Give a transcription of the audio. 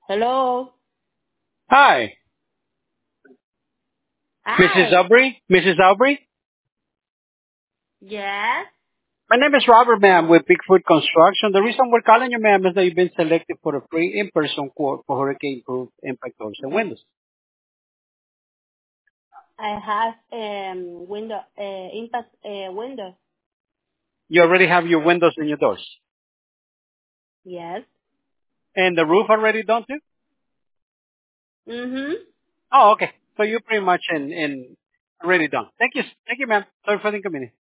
Hello. Hi, Mrs. Hi. Aubrey. Mrs. Aubrey. Yes. My name is Robert, ma'am, with Bigfoot Construction. The reason we're calling you, ma'am, is that you've been selected for a free in-person quote for hurricane-proof impact doors and windows. I have window impact window. You already have your windows and your doors, Yes. and the roof already done too. Mhm. Oh, okay. So you're pretty much in already done. Thank you, ma'am. Sorry for the inconvenience.